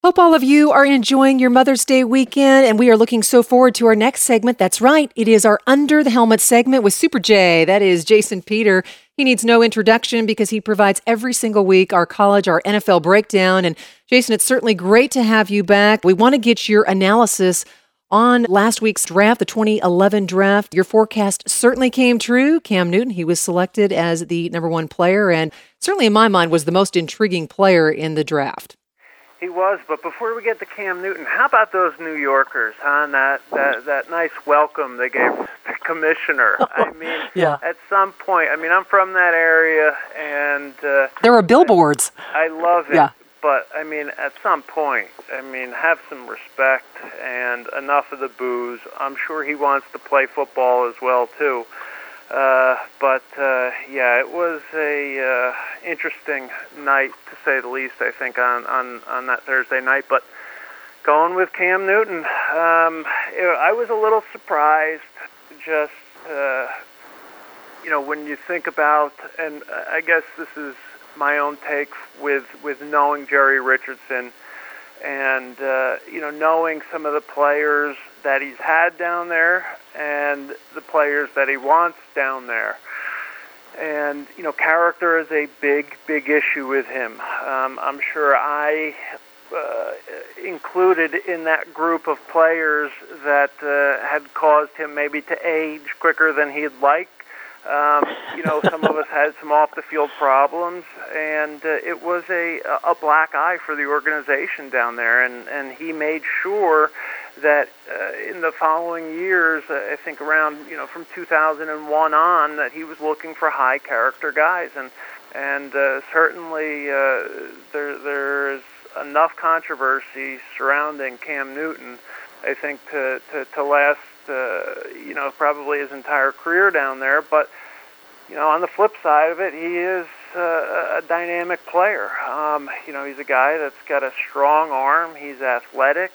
Hope all of you are enjoying your Mother's Day weekend, and we are looking so forward to our next segment. That's right. It is our Under the Helmet segment with Super J. That is Jason Peter. He needs no introduction because he provides every single week our college, our NFL breakdown. And Jason, it's certainly great to have you back. We want to get your analysis on last week's draft, the 2011 draft. Your forecast certainly came true. Cam Newton, he was selected as the number one player, and certainly in my mind was the most intriguing player in the draft. He was, but before we get to Cam Newton, how about those New Yorkers, huh? And that nice welcome they gave the commissioner. I mean, yeah. At some point, I mean, I'm from that area, and there are billboards. I love it. Yeah. But, I mean, at some point, I mean, have some respect and enough of the booze. I'm sure he wants to play football as well, too. Yeah, it was a interesting night, to say the least, I think, on that Thursday night. But going with Cam Newton, I was a little surprised just, when you think about, and I guess this is my own take with knowing Jerry Richardson and, knowing some of the players that he's had down there and the players that he wants down there. And, character is a big, big issue with him. I'm sure I included in that group of players that had caused him maybe to age quicker than he'd like. Some of us had some off-the-field problems, and it was a black eye for the organization down there, and he made sure that in the following years, I think around, from 2001 on, that he was looking for high-character guys, and certainly there's enough controversy surrounding Cam Newton, I think, to last probably his entire career down there. But, on the flip side of it, he is a dynamic player. He's a guy that's got a strong arm. He's athletic.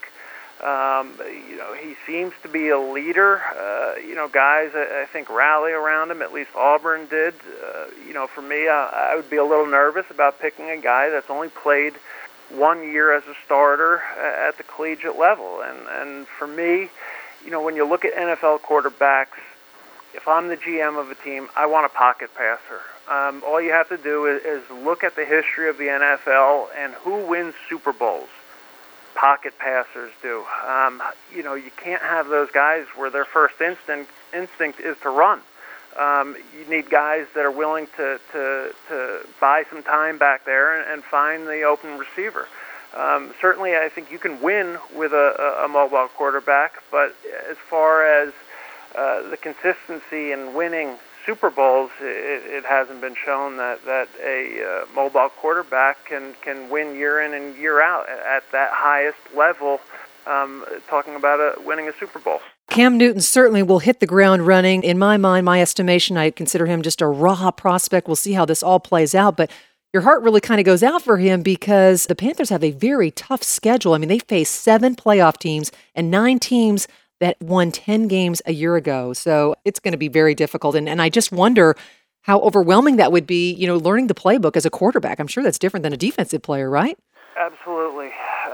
He seems to be a leader. Guys, I think, rally around him. At least Auburn did. For me, I would be a little nervous about picking a guy that's only played 1 year as a starter at the collegiate level. And for me, when you look at NFL quarterbacks, if I'm the GM of a team, I want a pocket passer. All you have to do is look at the history of the NFL and who wins Super Bowls. Pocket passers do. You can't have those guys where their first instinct is to run. You need guys that are willing to buy some time back there and find the open receiver. Certainly, I think you can win with a mobile quarterback, but as far as the consistency in winning Super Bowls, it hasn't been shown that a mobile quarterback can win year in and year out at that highest level, talking about winning a Super Bowl. Cam Newton certainly will hit the ground running. In my mind, my estimation, I consider him just a raw prospect. We'll see how this all plays out, but your heart really kind of goes out for him because the Panthers have a very tough schedule. I mean, they face 7 playoff teams and 9 teams that won 10 games a year ago. So it's going to be very difficult. And I just wonder how overwhelming that would be, learning the playbook as a quarterback. I'm sure that's different than a defensive player, right? Absolutely.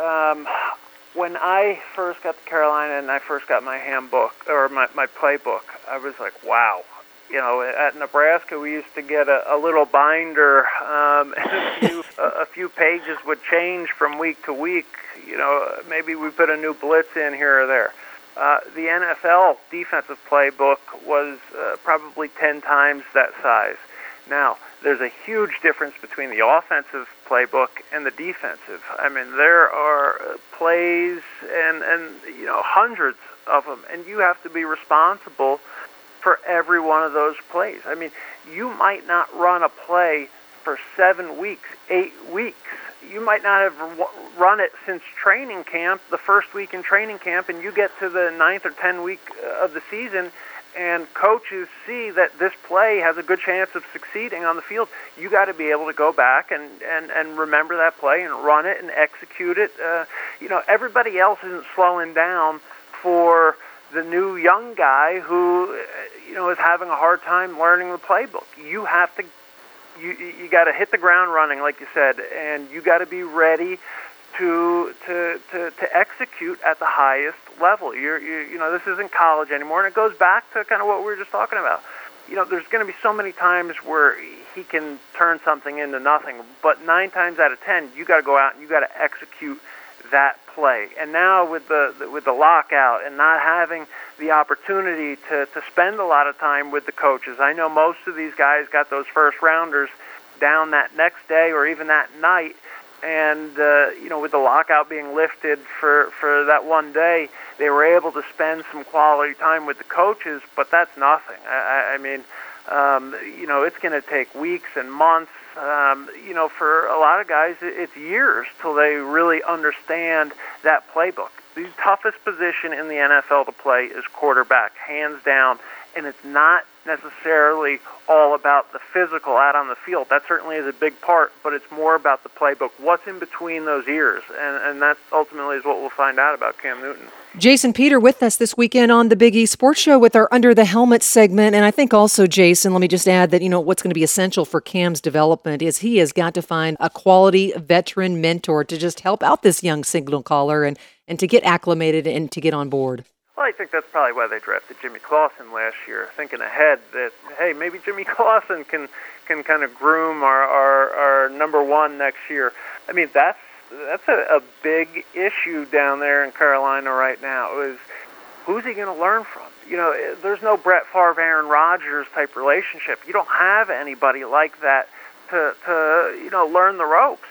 When I first got to Carolina and I first got my handbook or my playbook, I was like, wow. At Nebraska, we used to get a little binder, and a few pages would change from week to week. Maybe we put a new blitz in here or there. The NFL defensive playbook was probably 10 times that size. Now, there's a huge difference between the offensive playbook and the defensive. I mean, there are plays and hundreds of them, and you have to be responsible for every one of those plays. I mean, you might not run a play for 7 weeks, 8 weeks. You might not have run it since training camp, the first week in training camp, and you get to the 9th or 10th week of the season, and coaches see that this play has a good chance of succeeding on the field. You got to be able to go back and remember that play and run it and execute it. Everybody else isn't slowing down for the new young guy who, is having a hard time learning the playbook. You got to hit the ground running, like you said, and you got to be ready to execute at the highest level. You know, this isn't college anymore, and it goes back to kind of what we were just talking about. You know, there's going to be so many times where he can turn something into nothing, but 9 times out of 10, you got to go out and you got to execute that play. And now with the lockout and not having the opportunity to spend a lot of time with the coaches, I know most of these guys got those first rounders down that next day or even that night. And, you know, with the lockout being lifted for that one day, they were able to spend some quality time with the coaches, but that's nothing. I mean, you know, it's going to take weeks and months. You know, for a lot of guys, it's years till they really understand that playbook. The toughest position in the NFL to play is quarterback, hands down, and it's not necessarily all about the physical out on the field. That certainly is a big part, but it's more about the playbook. What's in between those ears? And that ultimately is what we'll find out about Cam Newton. Jason Peter with us this weekend on the Big E Sports Show with our Under the Helmet segment. And I think also, Jason, let me just add that, you know, what's going to be essential for Cam's development is he has got to find a quality veteran mentor to just help out this young signal caller and to get acclimated and to get on board. Well, I think that's probably why they drafted Jimmy Clausen last year, thinking ahead that, hey, maybe Jimmy Clausen can kind of groom our number one next year. I mean, that's a big issue down there in Carolina right now, is who's he going to learn from? You know, there's no Brett Favre, Aaron Rodgers type relationship. You don't have anybody like that to you know, learn the ropes.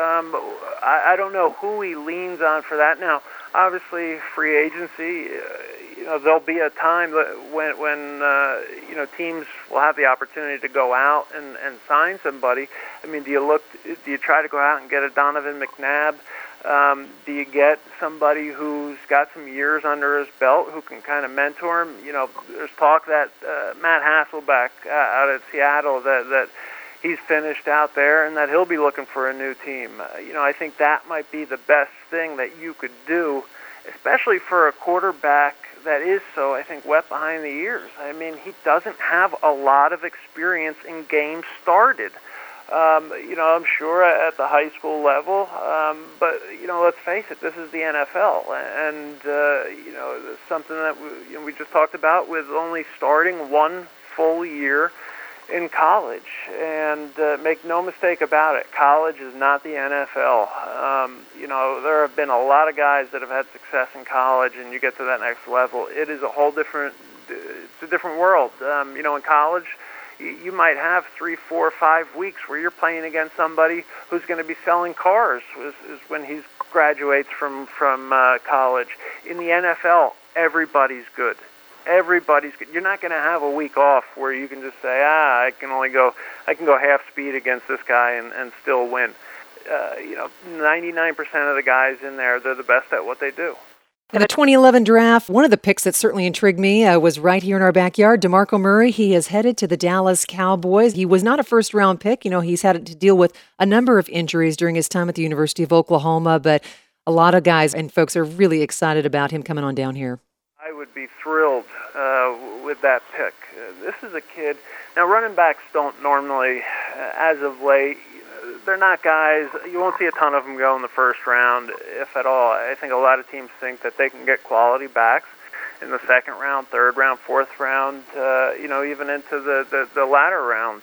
I don't know who he leans on for that. Now, obviously, free agency, you know, there'll be a time when you know, teams will have the opportunity to go out and sign somebody. I mean, do you try to go out and get a Donovan McNabb? Do you get somebody who's got some years under his belt who can kind of mentor him? You know, there's talk that Matt Hasselbeck out at Seattle that he's finished out there and that he'll be looking for a new team. You know, I think that might be the best thing that you could do, especially for a quarterback that is so, I think, wet behind the ears. I mean, he doesn't have a lot of experience in games started. You know, I'm sure at the high school level, but, you know, let's face it, this is the NFL. And, you know, something that we just talked about with only starting one full year in college. And make no mistake about it, college is not the NFL. You know, there have been a lot of guys that have had success in college, and you get to that next level, it is a whole different, it's a different world. You know, in college, you might have 3, 4, 5 weeks where you're playing against somebody who's going to be selling cars is when he graduates from college. In the NFL, everybody's good. Everybody's good. You're not going to have a week off where you can just say, I can go half speed against this guy and still win. You know, 99% of the guys in there, they're the best at what they do. In the 2011 draft, one of the picks that certainly intrigued me was right here in our backyard, DeMarco Murray. He is headed to the Dallas Cowboys. He was not a first-round pick. You know, he's had to deal with a number of injuries during his time at the University of Oklahoma, but a lot of guys and folks are really excited about him coming on down here. I would be thrilled with that pick. This is a kid. Now, running backs don't normally, as of late, they're not guys, you won't see a ton of them go in the first round, if at all. I think a lot of teams think that they can get quality backs in the second round, third round, fourth round, you know, even into the latter rounds.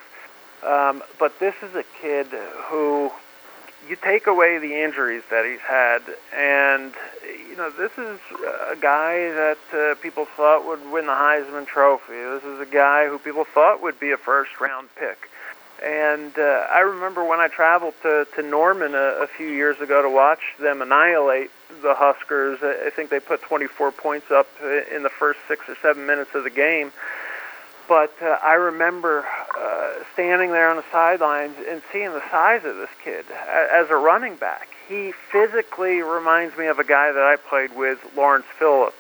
But this is a kid who, you take away the injuries that he's had, and, you know, this is a guy that people thought would win the Heisman Trophy. This is a guy who people thought would be a first-round pick. And I remember when I traveled to Norman a few years ago to watch them annihilate the Huskers. I think they put 24 points up in the first 6 or 7 minutes of the game. But I remember standing there on the sidelines and seeing the size of this kid as a running back. He physically reminds me of a guy that I played with, Lawrence Phillips.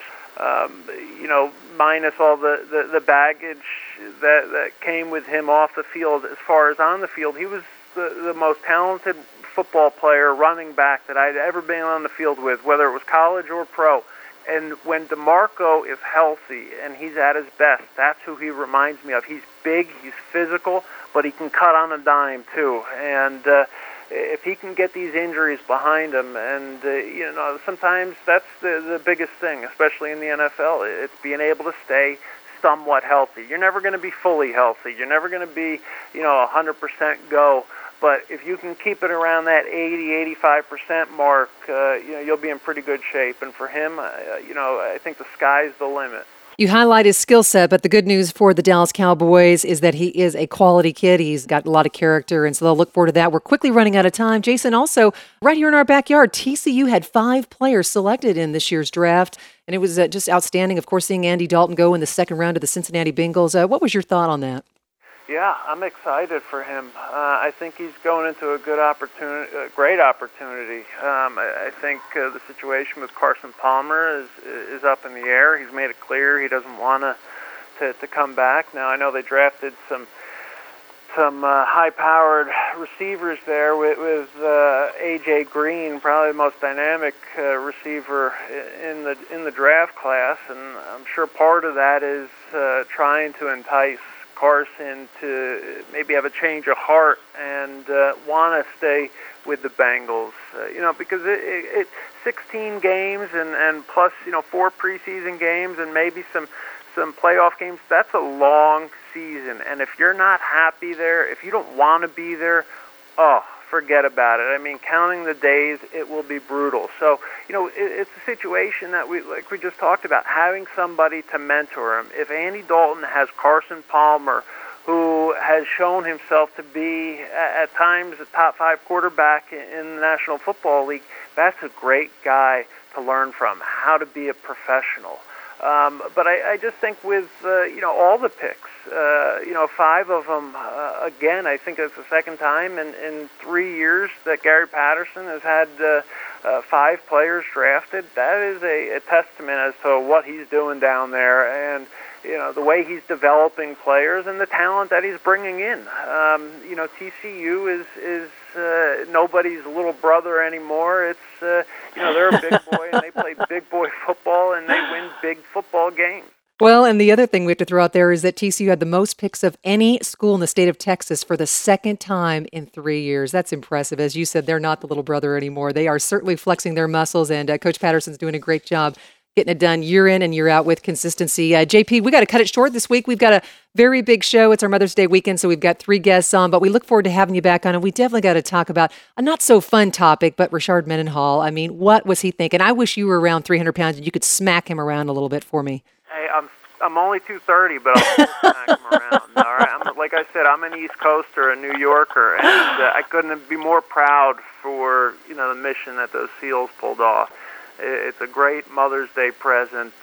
You know, minus all the baggage that came with him off the field. As far as on the field, he was the most talented football player, running back that I'd ever been on the field with, whether it was college or pro. And when DeMarco is healthy and he's at his best, that's who he reminds me of. He's big, he's physical, but he can cut on a dime too. And if he can get these injuries behind him, and sometimes that's the biggest thing, especially in the NFL. It's being able to stay somewhat healthy. You're never going to be fully healthy. You're never going to be 100% go. But if you can keep it around that 80-85% mark, you'll be in pretty good shape. And for him, I think the sky's the limit. You highlight his skill set, but the good news for the Dallas Cowboys is that he is a quality kid. He's got a lot of character, and so they'll look forward to that. We're quickly running out of time. Jason, also, right here in our backyard, TCU had 5 players selected in this year's draft, and it was just outstanding, of course, seeing Andy Dalton go in the second round of the Cincinnati Bengals. What was your thought on that? Yeah, I'm excited for him. I think he's going into a good opportunity, a great opportunity. I think the situation with Carson Palmer is up in the air. He's made it clear he doesn't want to come back. Now I know they drafted some high-powered receivers there with A.J. Green, probably the most dynamic receiver in the draft class, and I'm sure part of that is trying to entice Carson to maybe have a change of heart and want to stay with the Bengals, because it 16 games and plus 4 preseason games and maybe some playoff games. That's a long season, and if you're not happy there, if you don't want to be there, forget about it. I mean, counting the days, it will be brutal. So, it's a situation that we just talked about, having somebody to mentor him. If Andy Dalton has Carson Palmer, who has shown himself to be, at times, a top 5 quarterback in the National Football League, that's a great guy to learn from, how to be a professional. But I just think with, all the picks, 5 of them, again, I think it's the second time in 3 years that Gary Patterson has had 5 players drafted. That is a testament as to what he's doing down there and, the way he's developing players and the talent that he's bringing in. TCU is nobody's little brother anymore. It's, they're a big boy and they play big boy football and they win big football games. Well, and the other thing we have to throw out there is that TCU had the most picks of any school in the state of Texas for the second time in 3 years. That's impressive. As you said, they're not the little brother anymore. They are certainly flexing their muscles, and Coach Patterson's doing a great job getting it done year in and year out with consistency. JP, we got to cut it short this week. We've got a very big show. It's our Mother's Day weekend, so we've got 3 guests on, but we look forward to having you back on, and we definitely got to talk about a not-so-fun topic, but Rashard Mendenhall. I mean, what was he thinking? I wish you were around 300 pounds and you could smack him around a little bit for me. Hey, I'm only 230, but I'll still smack him around. All right, like I said, I'm an East Coaster, a New Yorker, and I couldn't be more proud for the mission that those SEALs pulled off. It's a great Mother's Day present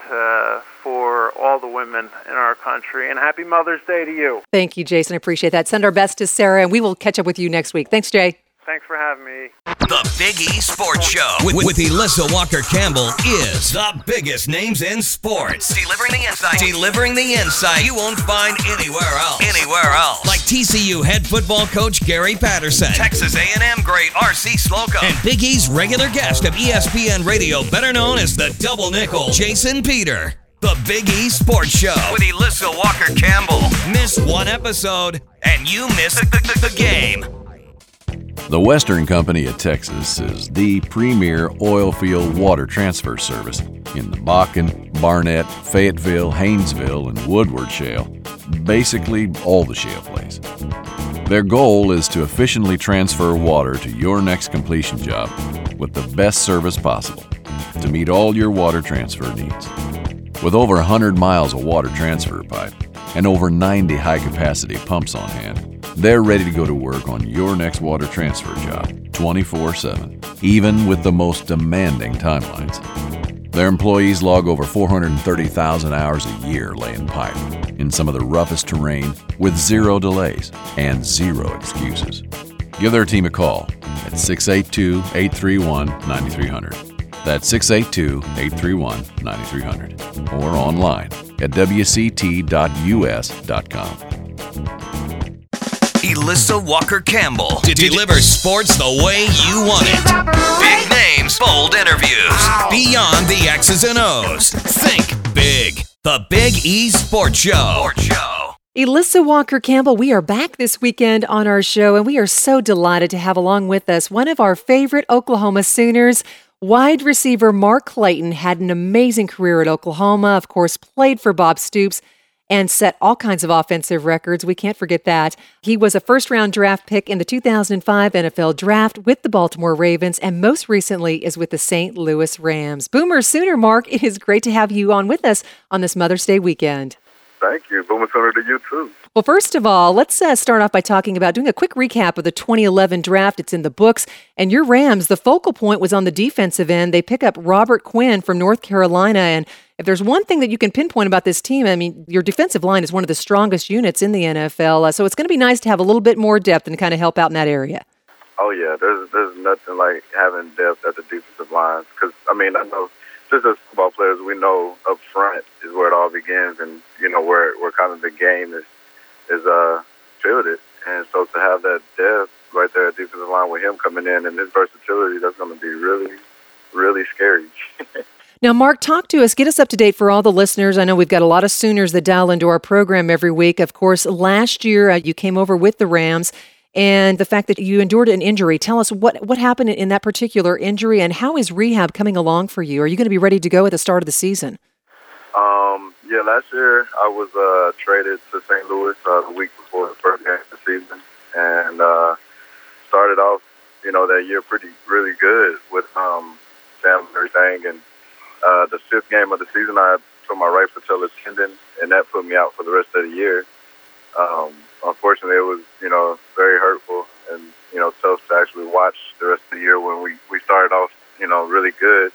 for all the women in our country, and happy Mother's Day to you. Thank you, Jason. I appreciate that. Send our best to Sarah, and we will catch up with you next week. Thanks, Jay. Thanks for having me. The Big E Sports Show with Elissa Walker-Campbell is the biggest names in sports. Delivering the insight you won't find anywhere else. Like TCU head football coach Gary Patterson, Texas A&M great R.C. Slocum, and Big E's regular guest of ESPN Radio, better known as the Double Nickel, Jason Peter. The Big E Sports Show with Elissa Walker-Campbell. Miss one episode, and you miss the game. The Western Company of Texas is the premier oil field water transfer service in the Bakken, Barnett, Fayetteville, Haynesville, and Woodward Shale, basically all the shale plays. Their goal is to efficiently transfer water to your next completion job with the best service possible to meet all your water transfer needs. With over 100 miles of water transfer pipe and over 90 high-capacity pumps on hand, they're ready to go to work on your next water transfer job 24/7, even with the most demanding timelines. Their employees log over 430,000 hours a year laying pipe in some of the roughest terrain with 0 delays and 0 excuses. Give their team a call at 682-831-9300. That's 682-831-9300 or online at wct.us.com. Elissa Walker-Campbell to deliver sports the way you want it. Big names, bold interviews, beyond the X's and O's. Think big. The Big E Sports Show. Elissa Walker-Campbell, we are back this weekend on our show, and we are so delighted to have along with us one of our favorite Oklahoma Sooners. Wide receiver Mark Clayton had an amazing career at Oklahoma, of course, played for Bob Stoops, and set all kinds of offensive records. We can't forget that. He was a first-round draft pick in the 2005 NFL Draft with the Baltimore Ravens, and most recently is with the St. Louis Rams. Boomer Sooner, Mark, it is great to have you on with us on this Mother's Day weekend. Thank you. Boomer Sooner to you, too. Well, first of all, let's start off by doing a quick recap of the 2011 draft. It's in the books. And your Rams, the focal point was on the defensive end. They pick up Robert Quinn from North Carolina. And if there's one thing that you can pinpoint about this team, I mean, your defensive line is one of the strongest units in the NFL. So it's going to be nice to have a little bit more depth and kind of help out in that area. Oh, yeah. There's nothing like having depth at the defensive line. Because, I know just as football players, we know up front is where it all begins, and where kind of the game is fielded. And so to have that depth right there at defensive line with him coming in and his versatility, that's going to be really, really scary. Now, Mark, talk to us. Get us up to date for all the listeners. I know we've got a lot of Sooners that dial into our program every week. Of course, last year you came over with the Rams. And the fact that you endured an injury, tell us what happened in that particular injury, and how is rehab coming along for you? Are you going to be ready to go at the start of the season? Yeah, last year I was traded to St. Louis the week before the first game of the season, and started off, that year really good with Sam and everything. And the fifth game of the season, I tore my right patella tendon, and that put me out for the rest of the year. Unfortunately, it was, very hurtful and, tough to actually watch the rest of the year when we started off, really good.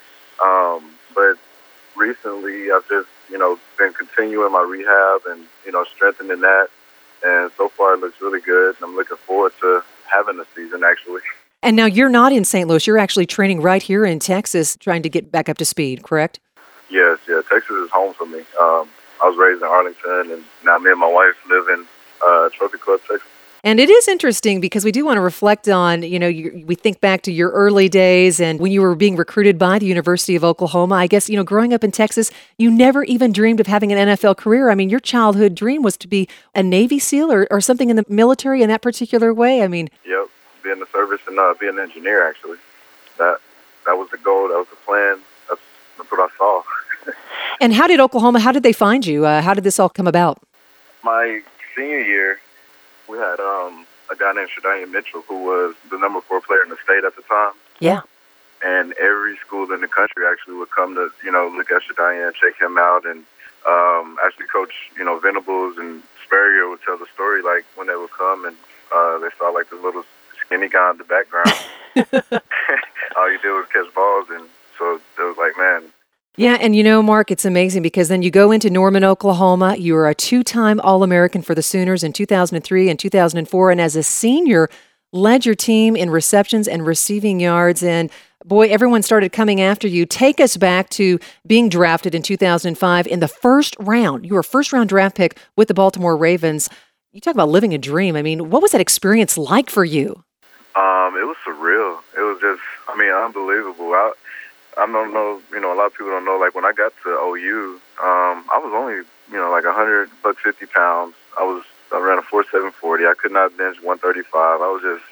But recently I've just, been continuing my rehab and, strengthening that. And so far it looks really good. And I'm looking forward to having a season, actually. And now you're not in St. Louis. You're actually training right here in Texas, trying to get back up to speed, correct? Yes, yeah. Texas is home for me. I was raised in Arlington, and now me and my wife live in Trophy Club, Texas. And it is interesting because we do want to reflect on, we think back to your early days and when you were being recruited by the University of Oklahoma. I guess, growing up in Texas, you never even dreamed of having an NFL career. I mean, your childhood dream was to be a Navy SEAL or something in the military in that particular way. I mean, yep, be in the service and be an engineer, actually. That was the goal. That was the plan. That's what I saw. And how did they find you? How did this all come about? My senior year, we had a guy named Shadian Mitchell, who was the number 4 player in the state at the time. Yeah. And every school in the country actually would come to, look at Shadian, check him out. And actually Coach, Venables and Spurrier would tell the story, like, when they would come and they saw, like, this little skinny guy in the background. All you did was catch balls. And so it was like, man. Yeah, and Mark, it's amazing because then you go into Norman, Oklahoma. You were a 2-time All-American for the Sooners in 2003 and 2004, and as a senior, led your team in receptions and receiving yards. And boy, everyone started coming after you. Take us back to being drafted in 2005 in the first round. You were a first-round draft pick with the Baltimore Ravens. You talk about living a dream. I mean, what was that experience like for you? It was surreal. It was just, unbelievable. I don't know, a lot of people don't know, like, when I got to OU, I was only, like 150 pounds. I ran a 4.7 40. I could not bench 135. I was just,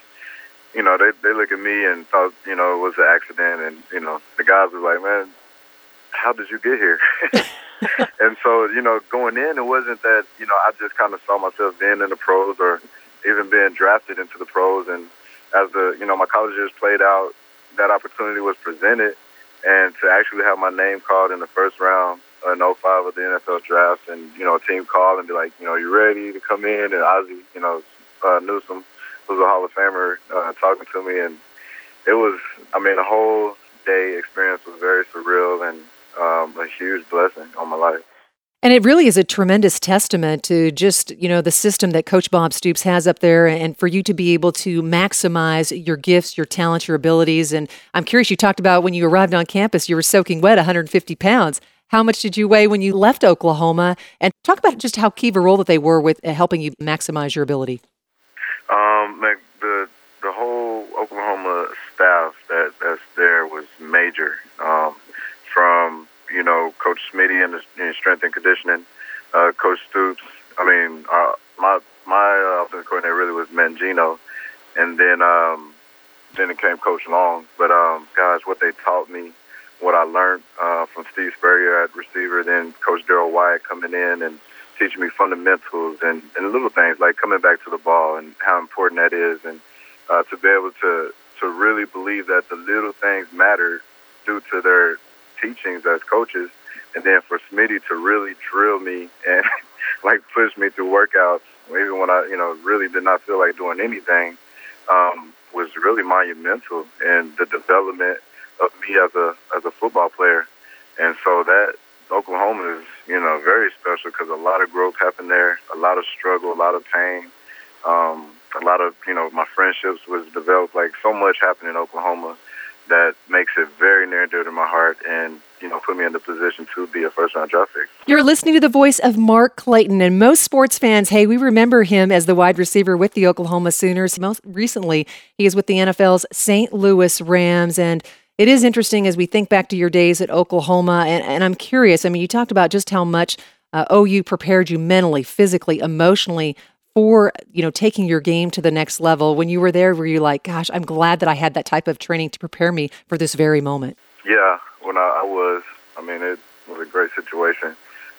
they look at me and thought, it was an accident. And, the guys were like, man, how did you get here? And so, going in, it wasn't that, I just kind of saw myself being in the pros or even being drafted into the pros. And as my college years played out, that opportunity was presented. And to actually have my name called in the first round in 05 of the NFL draft and, a team call and be like, you ready to come in? And Ozzie, Newsome was a Hall of Famer talking to me. And it was, the whole day experience was very surreal and a huge blessing on my life. And it really is a tremendous testament to just, the system that Coach Bob Stoops has up there and for you to be able to maximize your gifts, your talents, your abilities. And I'm curious, you talked about when you arrived on campus, you were soaking wet, 150 pounds. How much did you weigh when you left Oklahoma? And talk about just how key of a role that they were with helping you maximize your ability. The whole Oklahoma staff that's there was major. From Coach Smitty in the strength and conditioning, Coach Stoops, I mean, my offensive coordinator really was Mangino, and then it came Coach Long. But guys, what they taught me, what I learned from Steve Spurrier at receiver, then Coach Darryl Wyatt coming in and teaching me fundamentals and little things like coming back to the ball and how important that is, and to be able to really believe that the little things matter due to their teachings as coaches, and then for Smitty to really drill me and like push me through workouts, even when I really did not feel like doing anything, was really monumental in the development of me as a football player. And so that Oklahoma is very special because a lot of growth happened there, a lot of struggle, a lot of pain, a lot of my friendships was developed. Like so much happened in Oklahoma that makes it very near and dear to my heart, and put me in the position to be a first-round draft pick. You're listening to the voice of Mark Clayton, and most sports fans, we remember him as the wide receiver with the Oklahoma Sooners. Most recently, he is with the NFL's St. Louis Rams, and it is interesting as we think back to your days at Oklahoma, and I'm curious. I mean, you talked about just how much OU prepared you mentally, physically, emotionally for taking your game to the next level. When you were there, were you like, gosh, I'm glad that I had that type of training to prepare me for this very moment? Yeah, when I was, I mean, it was a great situation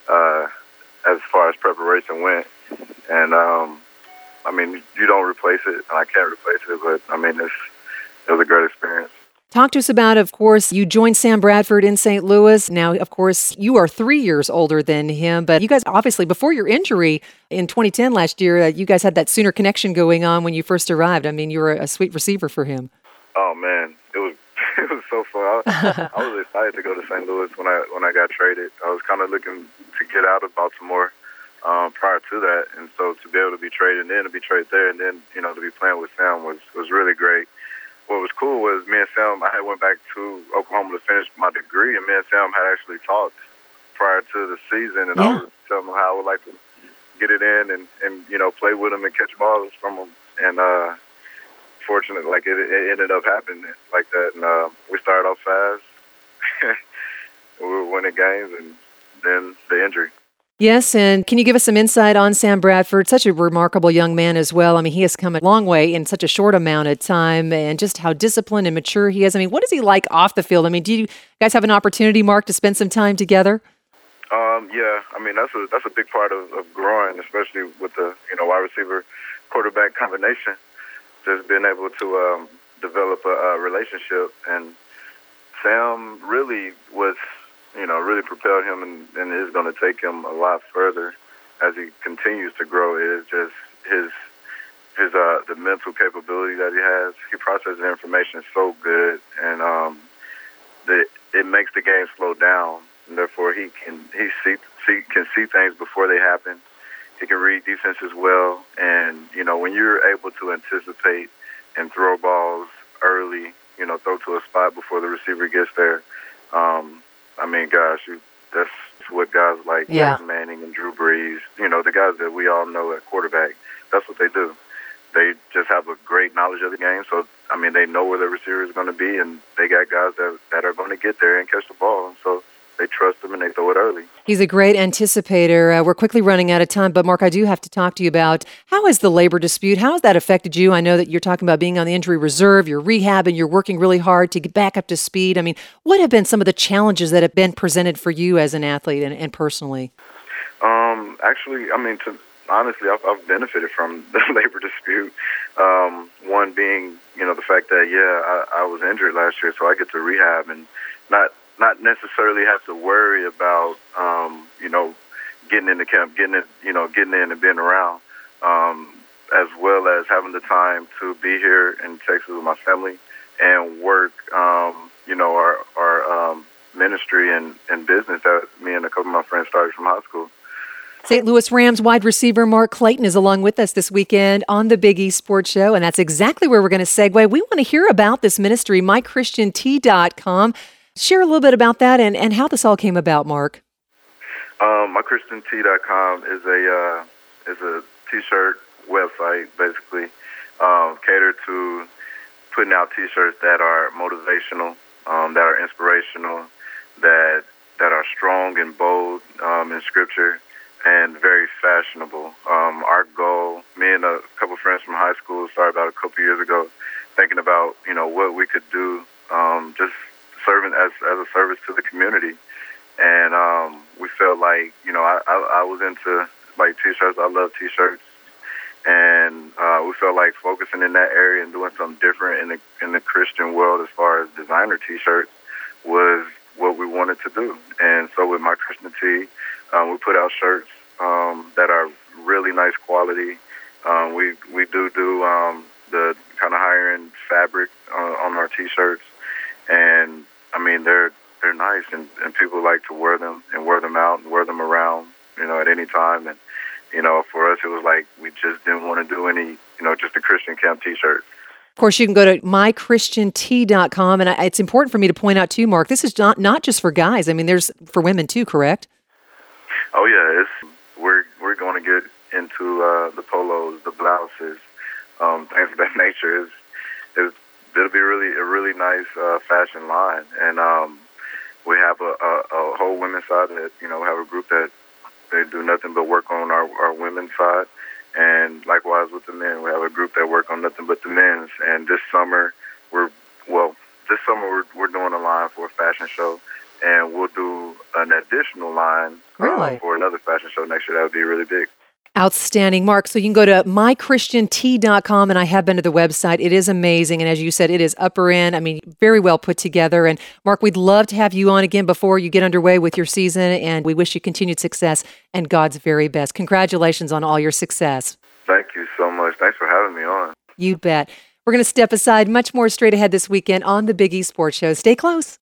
as far as preparation went. And, I mean, you don't replace it, and I can't replace it, but, I mean, it was a great experience. Talk to us about, of course, you joined Sam Bradford in St. Louis. Now, of course, you are 3 years older than him, but you guys, obviously, before your injury in 2010 last year, you guys had that Sooner connection going on when you first arrived. I mean, you were a sweet receiver for him. Oh, man, it was so fun. I was excited to go to St. Louis when I got traded. I was kind of looking to get out of Baltimore prior to that, and so to be able to be traded and then to be traded there and then, to be playing with Sam was really great. What was cool was me and Sam, I had went back to Oklahoma to finish my degree, and me and Sam had actually talked prior to the season, and I was telling him how I would like to get it in and play with him and catch balls from him. And fortunately, like it ended up happening like that, and we started off fast. We were winning games, and then the injury. Yes, and can you give us some insight on Sam Bradford? Such a remarkable young man as well. I mean, he has come a long way in such a short amount of time, and just how disciplined and mature he is. I mean, what is he like off the field? I mean, do you guys have an opportunity, Mark, to spend some time together? Yeah, I mean, that's a big part of growing, especially with the wide receiver quarterback combination. Just being able to develop a relationship, and Sam really was. Really propelled him and is going to take him a lot further as he continues to grow. It is just his the mental capability that he has. He processes information so good, and it makes the game slow down. And therefore, he can see things before they happen. He can read defenses well, and when you're able to anticipate and throw balls early, throw to a spot before the receiver gets there. I mean, gosh, that's what guys like Peyton Manning and Drew Brees, the guys that we all know at quarterback, that's what they do. They just have a great knowledge of the game. So, I mean, they know where their receiver is going to be, and they got guys that are going to get there and catch the ball. And so they trust him and they throw it early. He's a great anticipator. We're quickly running out of time, but Mark, I do have to talk to you about how has the labor dispute, how has that affected you? I know that you're talking about being on the injury reserve, you're rehabbing, you're working really hard to get back up to speed. I mean, what have been some of the challenges that have been presented for you as an athlete and personally? Actually, I mean, honestly, I've benefited from the labor dispute. One being, the fact that, I was injured last year, so I get to rehab and not necessarily have to worry about, getting into camp, getting in and being around, as well as having the time to be here in Texas with my family and work, our ministry and business that me and a couple of my friends started from high school. St. Louis Rams wide receiver Mark Clayton is along with us this weekend on the Big East Sports Show, and that's exactly where we're going to segue. We want to hear about this ministry, mychristiant.com. Share a little bit about that and how this all came about, Mark. MyChristianT.com is a T-shirt website, basically, catered to putting out T-shirts that are motivational, that are inspirational, that are strong and bold in Scripture, and very fashionable. Our goal, me and a couple friends from high school, started about a couple years ago, thinking about what we could do, just serving as a service to the community. And we felt like I was into like t-shirts. I love t-shirts, and we felt like focusing in that area and doing something different in the Christian world as far as designer t-shirts was what we wanted to do. And so with My Christian Tee, we put out shirts that are really nice quality. We do the kind of higher end fabric on our t-shirts, and I mean they're nice, and people like to wear them and wear them out and wear them around, at any time. And for us it was like we just didn't want to do any, just a Christian camp t-shirt. Of course, you can go to mychristiantee.com, and it's important for me to point out too, Mark, this is not just for guys. I mean, there's for women too, correct? Oh yeah, we're going to get into the polos, the blouses, things of that nature. It'll be a really nice fashion line, and we have a whole women's side that we have a group that they do nothing but work on our women's side. And likewise with the men, we have a group that work on nothing but the men's. And this summer we're doing a line for a fashion show, and we'll do an additional line for another fashion show next year. That would be really big. Outstanding, Mark. So you can go to mychristiantee.com, and I have been to the website. It is amazing. And as you said, it is upper end. I mean, very well put together. And Mark, we'd love to have you on again before you get underway with your season. And we wish you continued success and God's very best. Congratulations on all your success. Thank you so much. Thanks for having me on. You bet. We're going to step aside. Much more straight ahead this weekend on the Big E Sports Show. Stay close.